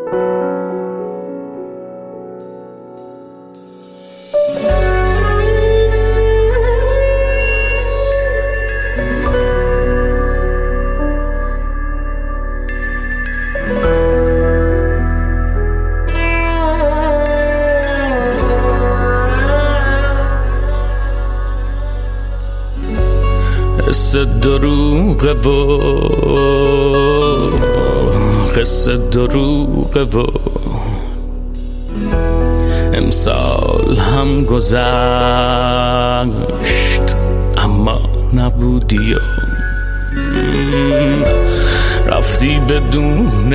قصه دروغه و قصه دروغه و امسال هم گذشت اما نبودی و رفتی بدون